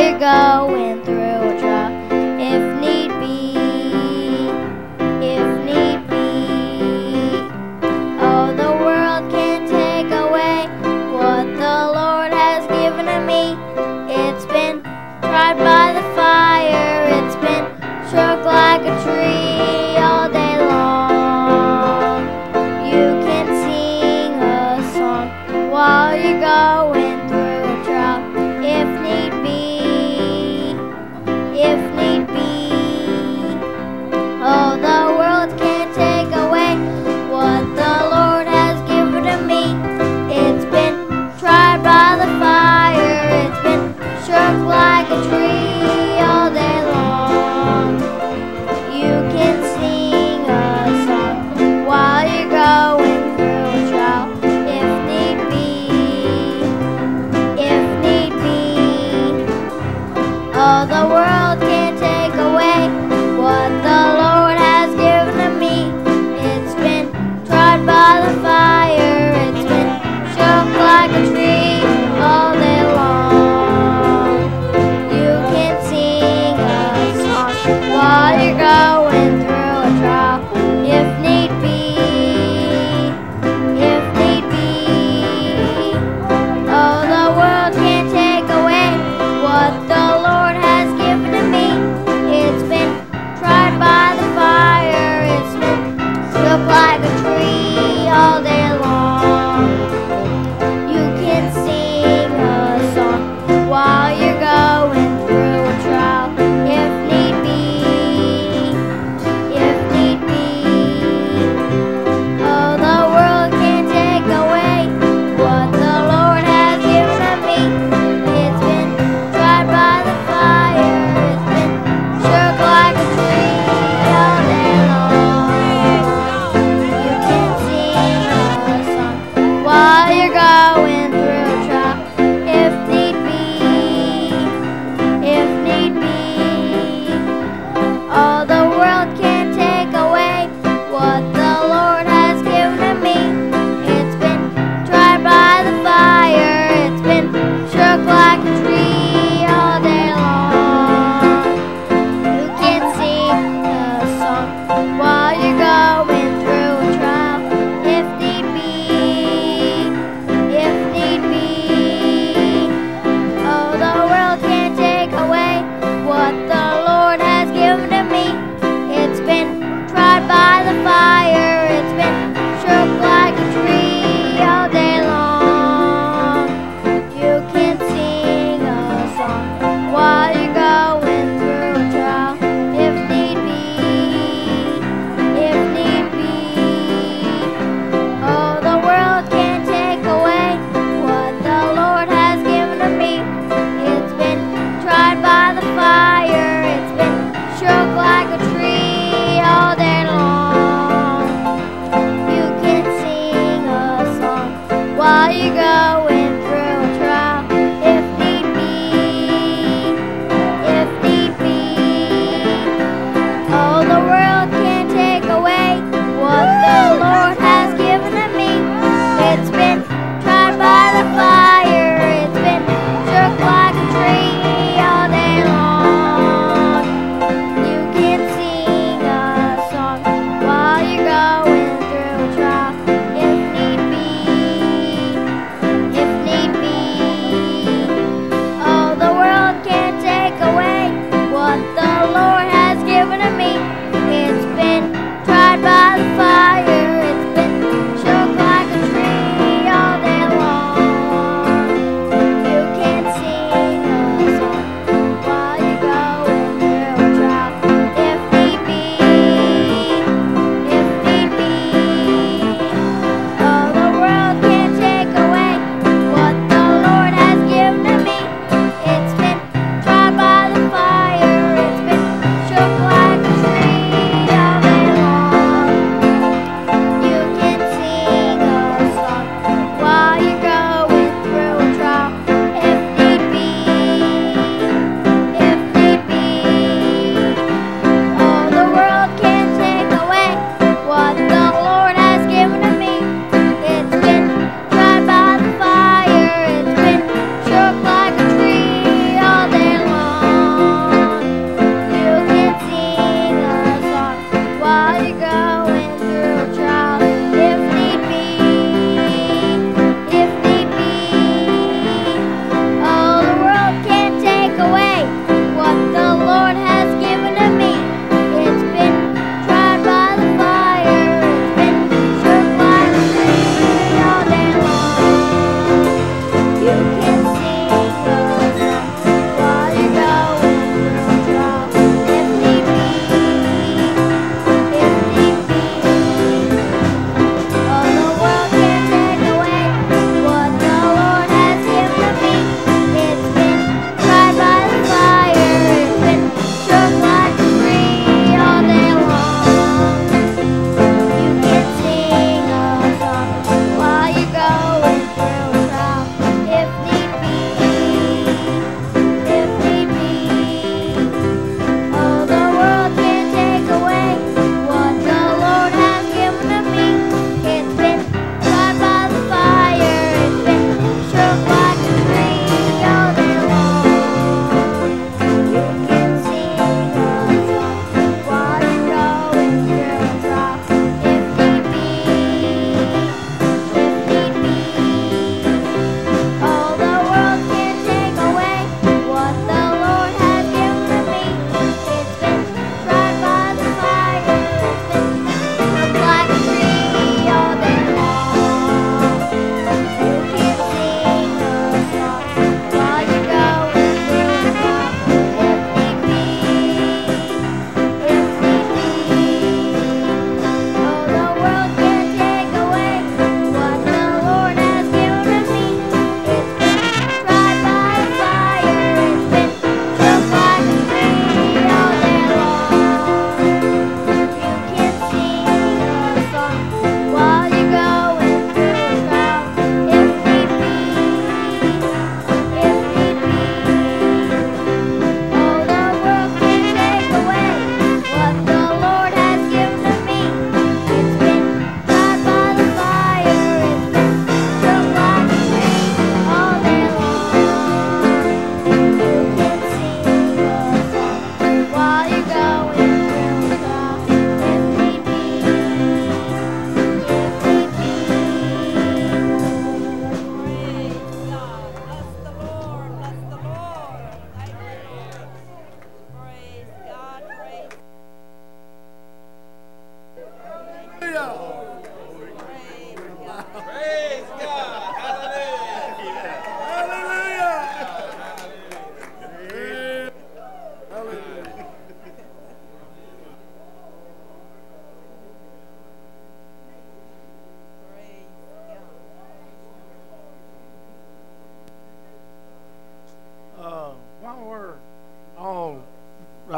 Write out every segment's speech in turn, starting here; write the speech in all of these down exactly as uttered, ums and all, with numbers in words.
you're going through a trial. If need be, if need be. Oh, the world can't take away what the Lord has given to me. It's been tried by the fire, it's been shook like a tree all day long. You can sing a song while you're going through a trial. If need be, if need be. Oh, the world can't take away what the Lord has given to me. It's been tried by the fire, it's been shook like a tree all day long. You can sing a song while you're going through a trial. If need be, if need be. Oh, the world can't take away what the Lord has given to me. It's been tried by the fire, it's been shook like a tree all day long. You can sing a song while you're going through a trial. If need be, if need be. Oh, the world can't take away what the Lord has given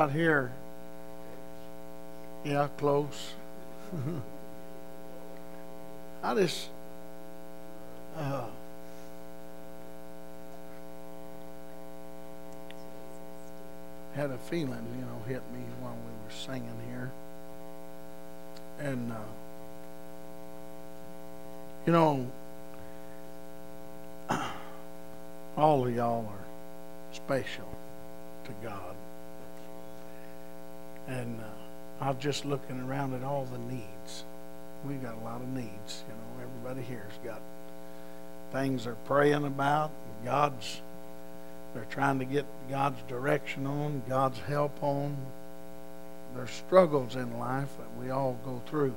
right here. Yeah, close. I just uh, had a feeling, you know, hit me while we were singing here. And, uh, you know, all of y'all are special to God. And uh, I'm just looking around at all the needs. We've got a lot of needs. You know, everybody here's got things they're praying about. God's, they're trying to get God's direction on, God's help on. There's struggles in life that we all go through.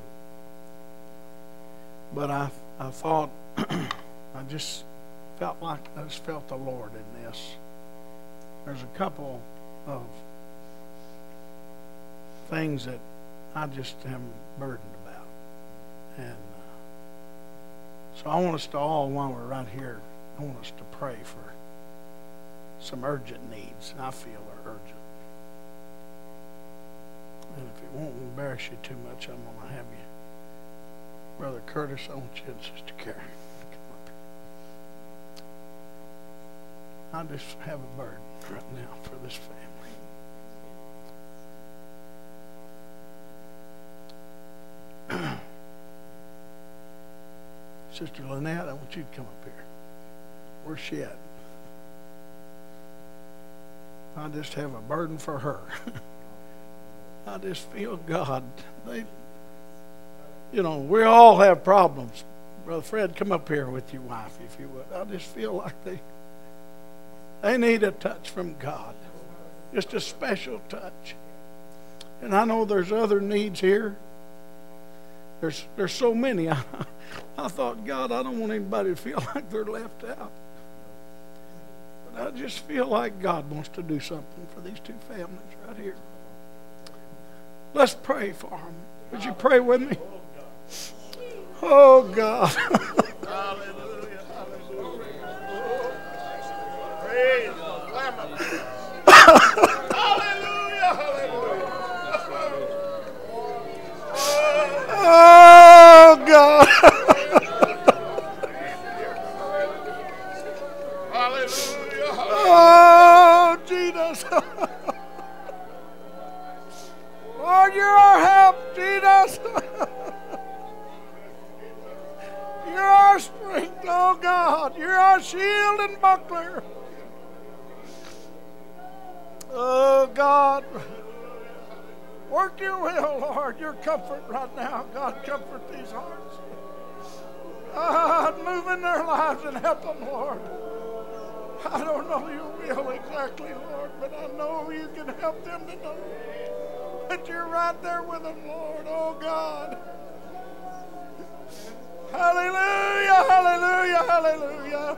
But I, I thought, I just felt like, I just felt the Lord in this. There's a couple of things that I just am burdened about. And uh, so I want us to all, while we're right here, I want us to pray for some urgent needs I feel are urgent. And if it won't embarrass you too much, I'm going to have you, Brother Curtis, I want you and Sister Karen to come up here. I just have a burden right now for this family. Sister Lynette, I want you to come up here. Where's she at? I just have a burden for her. I just feel God. They, you know, we all have problems. Brother Fred, come up here with your wife, if you would. I just feel like they, they need a touch from God. Just a special touch. And I know there's other needs here. There's, there's so many. I, I thought, God, I don't want anybody to feel like they're left out. But I just feel like God wants to do something for these two families right here. Let's pray for them. Would you pray with me? Oh, God. Hallelujah. Hallelujah. Praise the Lamb of God. Hallelujah. Hallelujah. Oh, God. Hallelujah. Oh, Jesus. Lord, you're our help, Jesus. You're our strength, oh God. You're our shield and buckler. Oh God. Work your will, Lord. Your comfort right now. God, comfort these hearts. God, move in their lives and help them, Lord. I don't know your will exactly, Lord, but I know you can help them to know that you're right there with them, Lord. Oh, God. Hallelujah, hallelujah, hallelujah.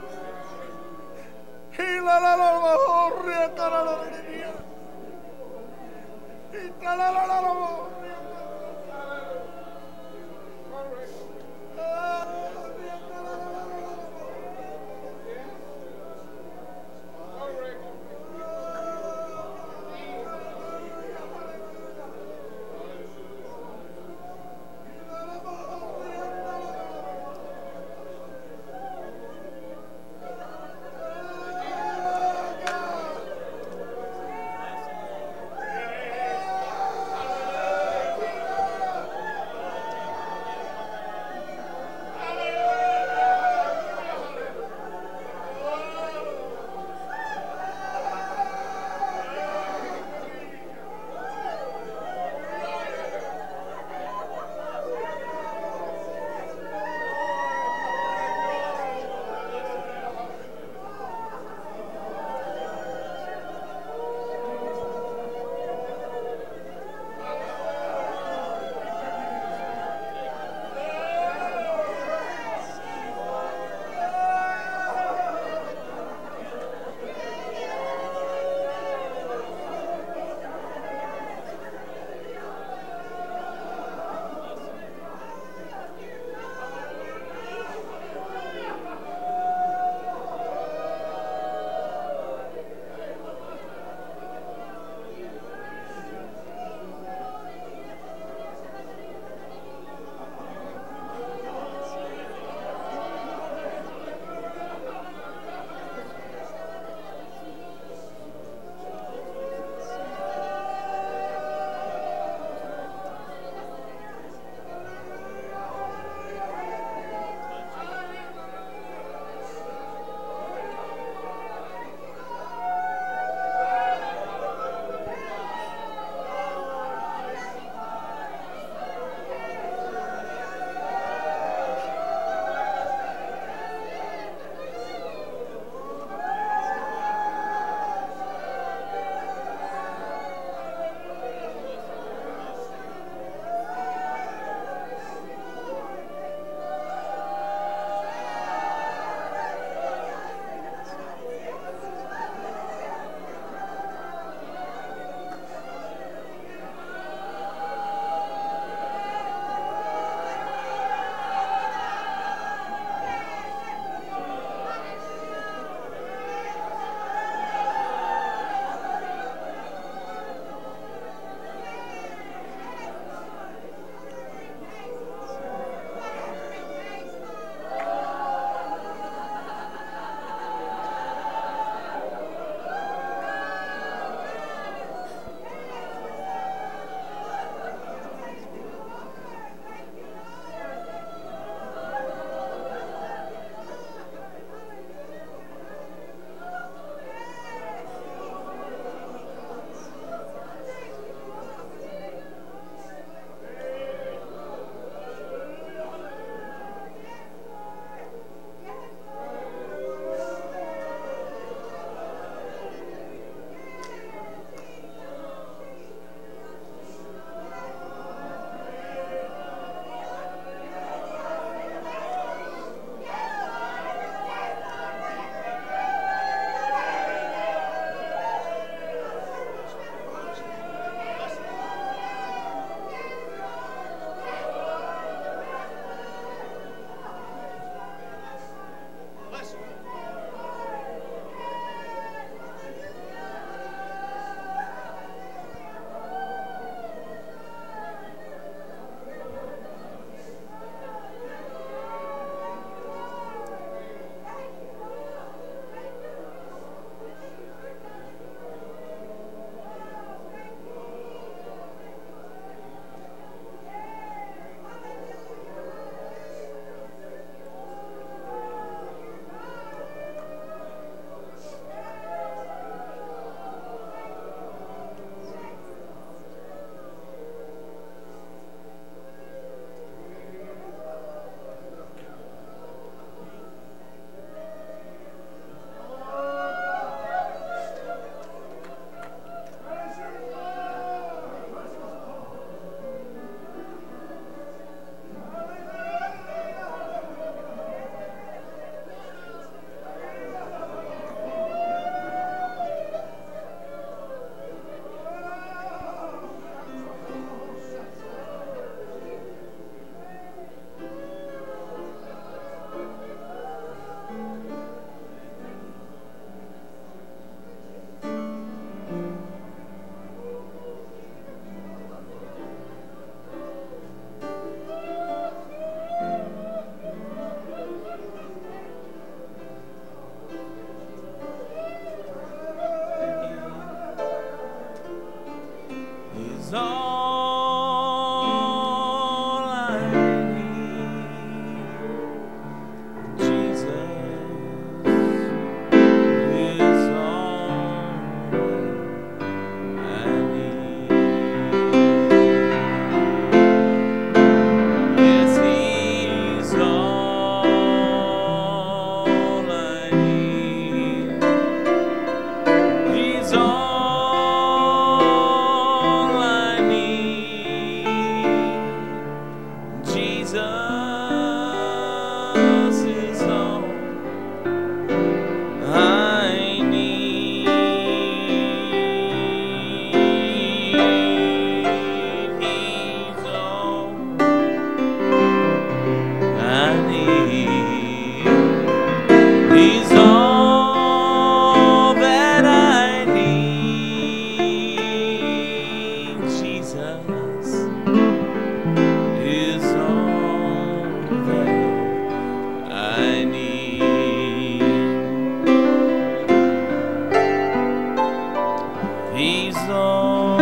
He's all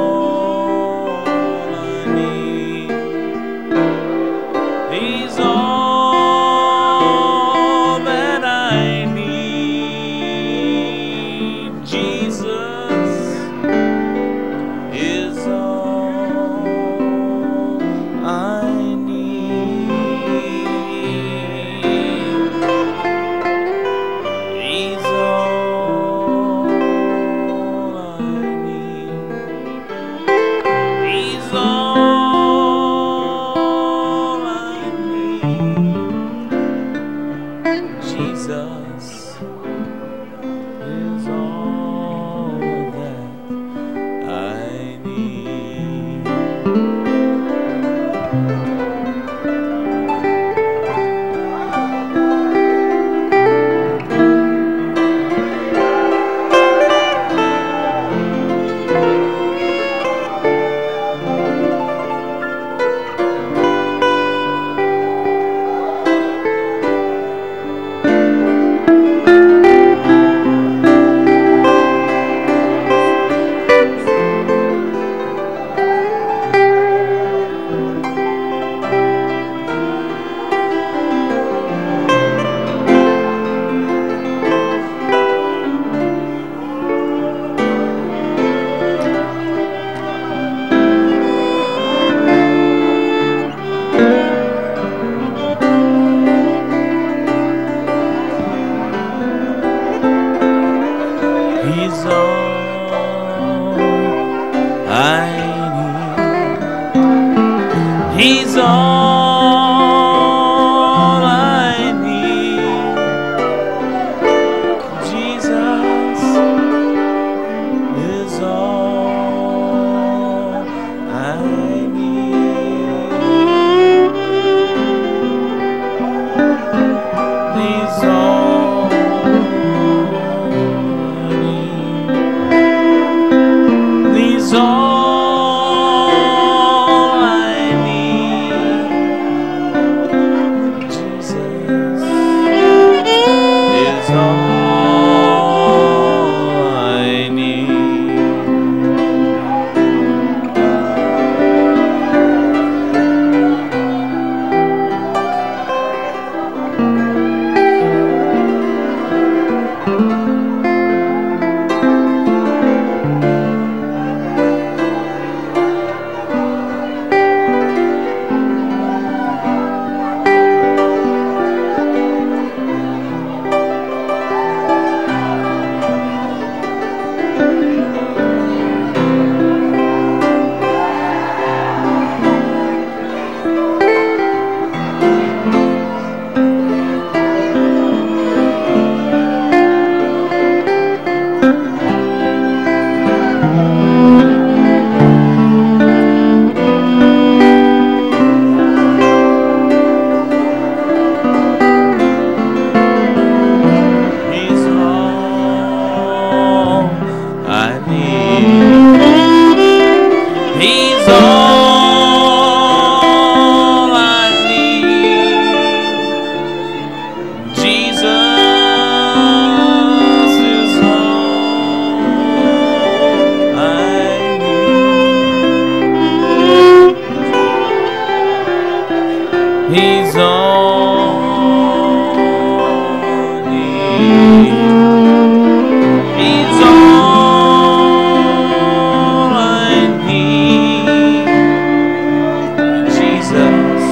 I need. He's all that I need. Jesus is all I need. He's all I need. He's all I need. Jesus is all that I need. He's all I need. He's all I need. Jesus is all I need. He's all He's all I need. Jesus is all I need. He's all I need. He's all I need. Jesus is all I need. He's all I need. He's all I need. Jesus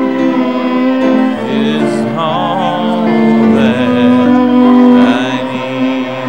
is all that I need.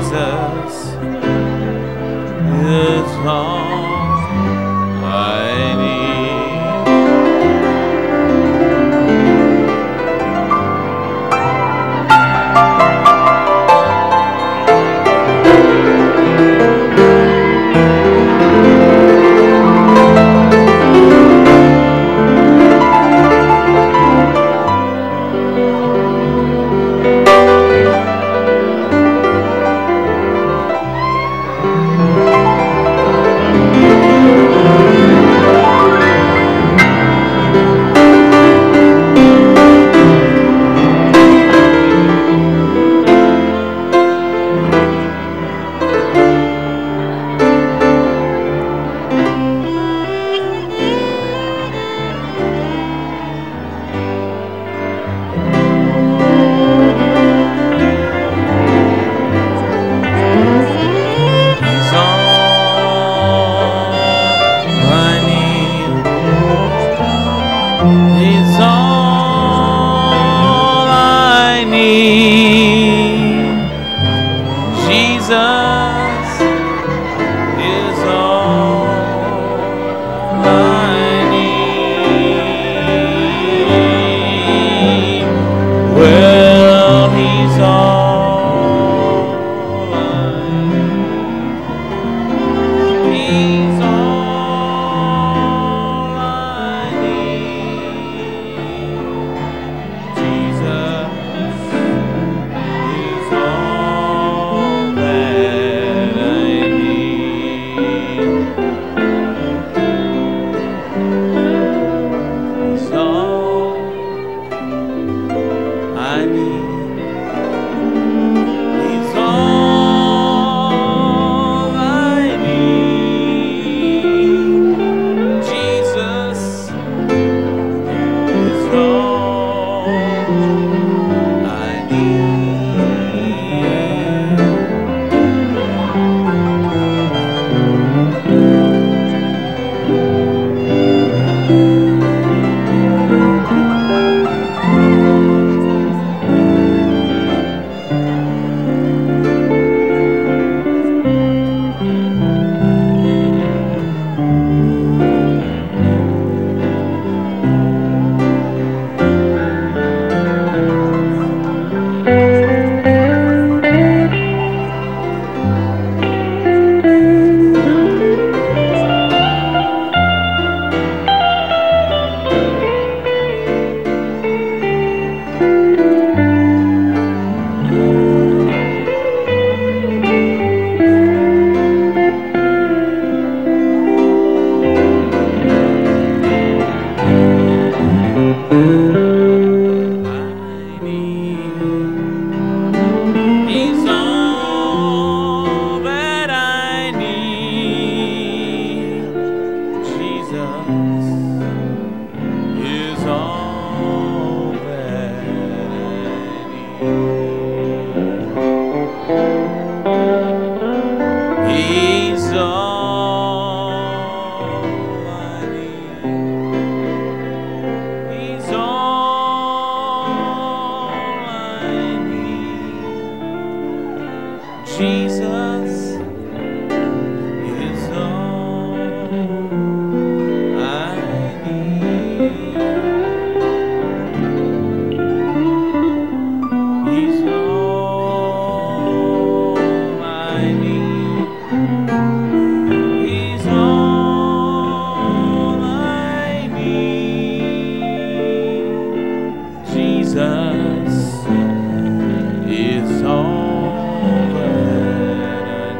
Jesus is all I need. He's all I need. He's all I need. Jesus is all I need. Well, he's all I need. He's all I need. Jesus is all that I need. He's all I need. He's all I need. Jesus is all I He's all that I need. Jesus is all that I need. He's all I need. He's all I need. Jesus is all I need. He's all I need. He's all I need. Jesus is all that I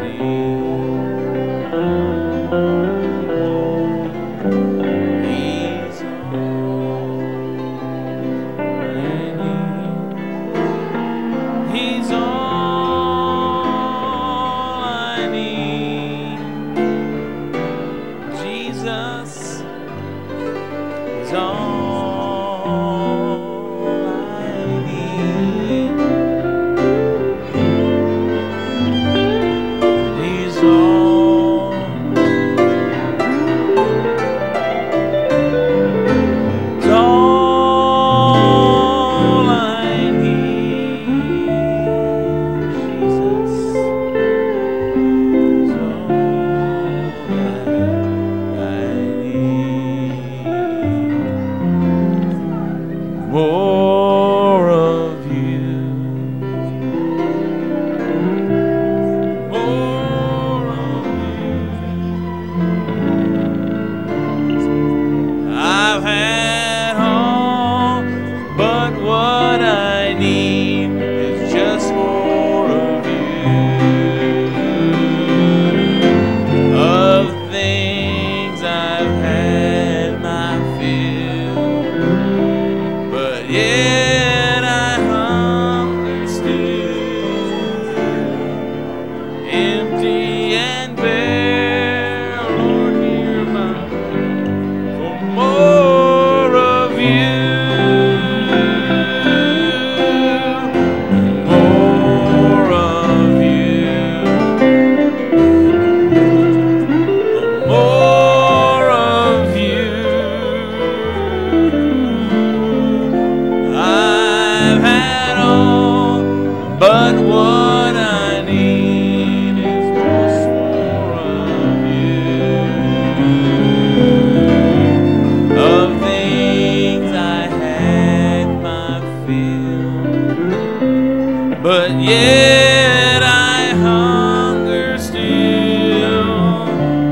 yet I hunger still,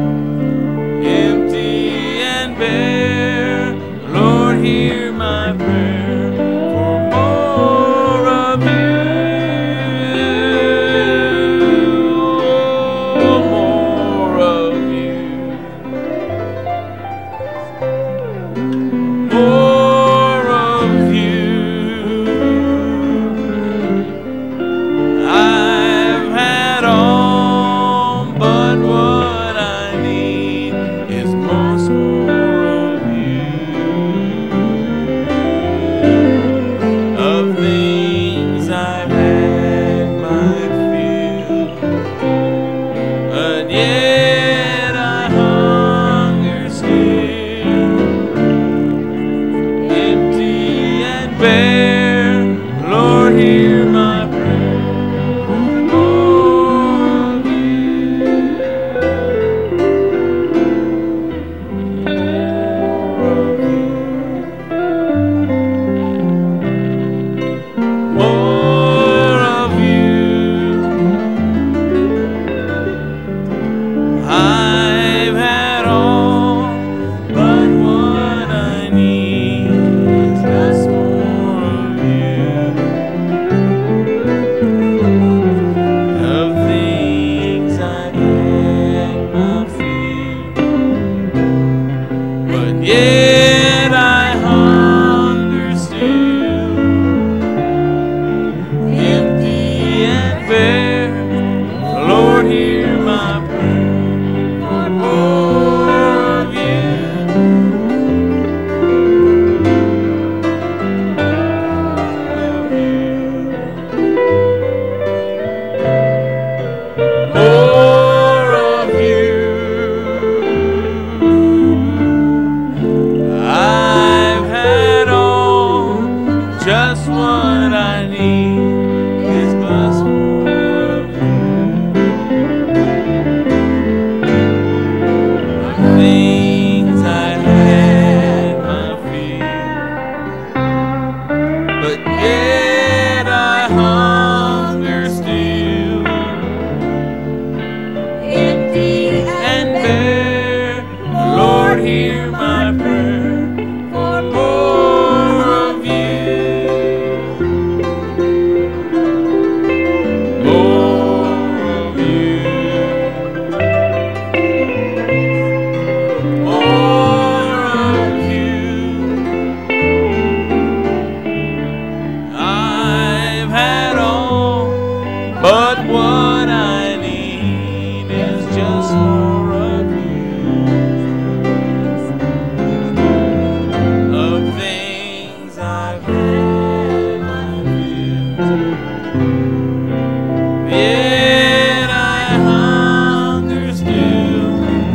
empty and bare. Lord, hear my prayer for more of you, more of you, more of you. I've had all, but what I need is most more of you. Of things I've had my fill, but yet I hunger still, empty and bare. Lord, hear my prayer for more of you, more of you. I've had all, but what I need is just more of you. Of things I've had my fill, but yet I hunger still, empty and bare. Lord, hear my prayer for more of you, more of you. I've had all, just what I need is much more of you. The things I had my fill, but yet I hunger still, empty and bare. Lord, hear my prayer for more of you, more of you, more of you. I've had all, but what I need is just more of you. Of things I've had my fill, yet I hunger still,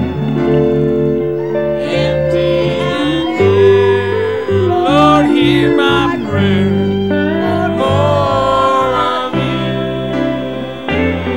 empty and bare. Lord, hear my prayer for more of you.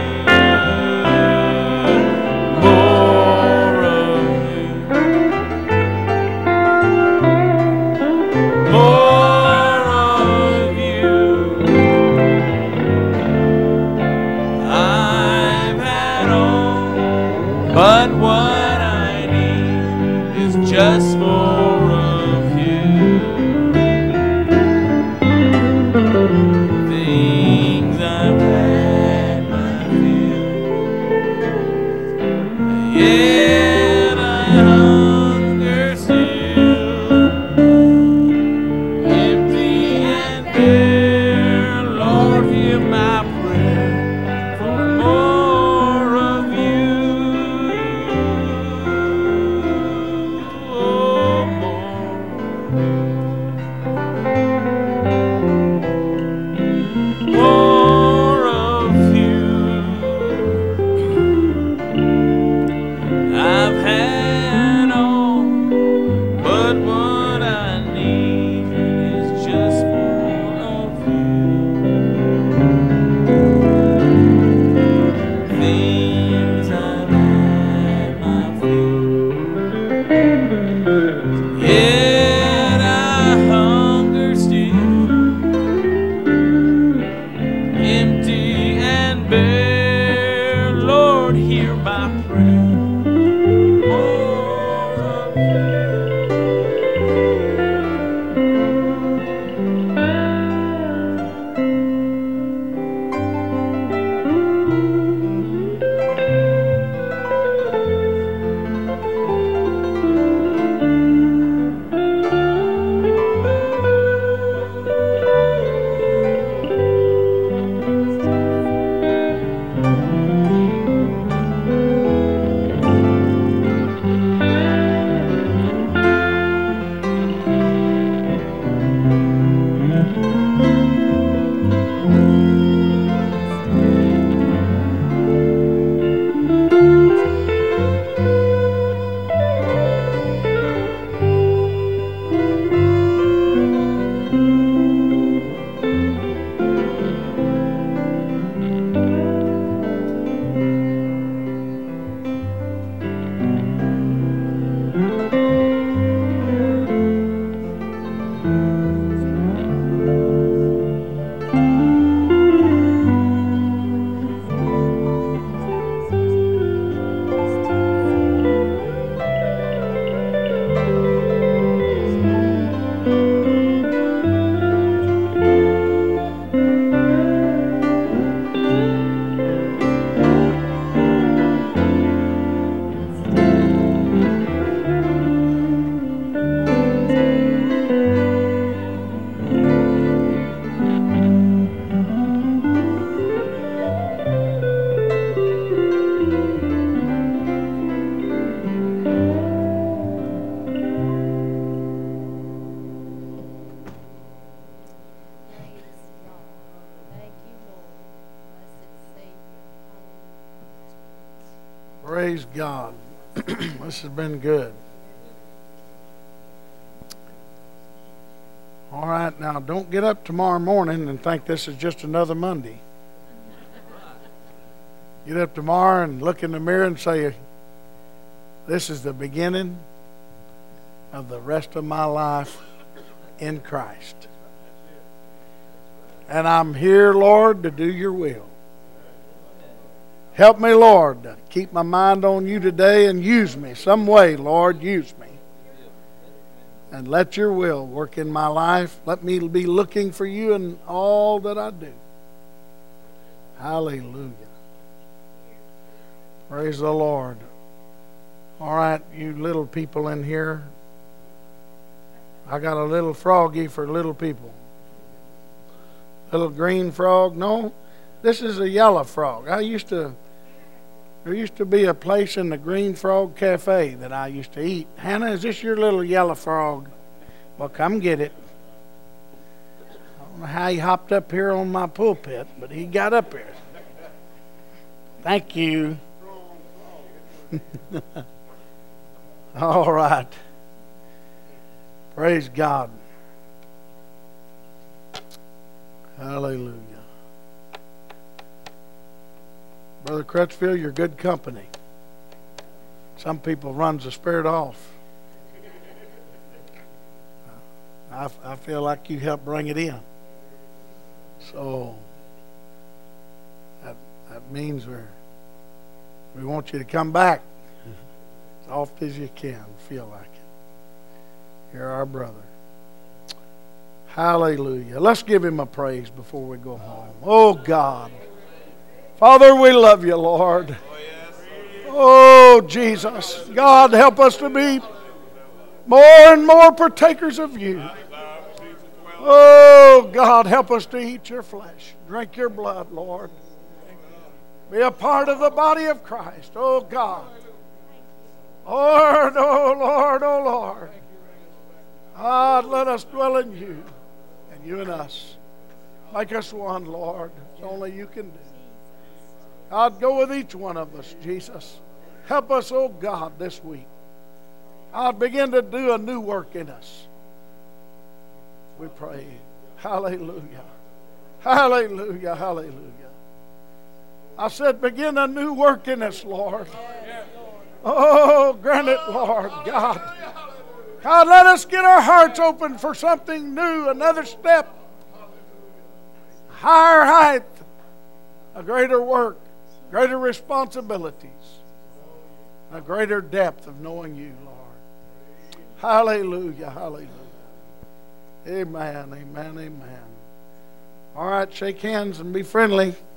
Praise God. This has been good. All right, now don't get up tomorrow morning and think this is just another Monday. Get up tomorrow and look in the mirror and say, this is the beginning of the rest of my life in Christ. And I'm here, Lord, to do your will. Help me, Lord, to keep my mind on you today and use me some way, Lord, use me. And let your will work in my life. Let me be looking for you in all that I do. Hallelujah. Praise the Lord. All right, you little people in here. I got a little froggy for little people. Little green frog. No, this is a yellow frog. I used to, there used to be a place in the Green Frog Cafe that I used to eat. Hannah, is this your little yellow frog? Well, come get it. I don't know how he hopped up here on my pulpit, but he got up here. Thank you. All right. Praise God. Hallelujah. Brother Crutchfield, you're good company. Some people runs the spirit off. I, I feel like you helped bring it in. So that, that means we're, we want you to come back as often as you can. Feel like it. You're our brother. Hallelujah. Let's give him a praise before we go home. Oh God. Father, we love you, Lord. Oh Jesus. God, help us to be more and more partakers of you. Oh God, help us to eat your flesh, drink your blood, Lord. Be a part of the body of Christ. Oh God. Lord, oh Lord, oh Lord. God, let us dwell in you and you and us. Make us one, Lord. It's only you can do. God, go with each one of us, Jesus. Help us, oh God, this week. God, begin to do a new work in us. We pray. Hallelujah. Hallelujah. Hallelujah. I said, begin a new work in us, Lord. Oh, grant it, Lord God. God, let us get our hearts open for something new, another step, higher height, a greater work, greater responsibilities, a greater depth of knowing you, Lord. Hallelujah, hallelujah. Amen, amen, amen. All right, shake hands and be friendly.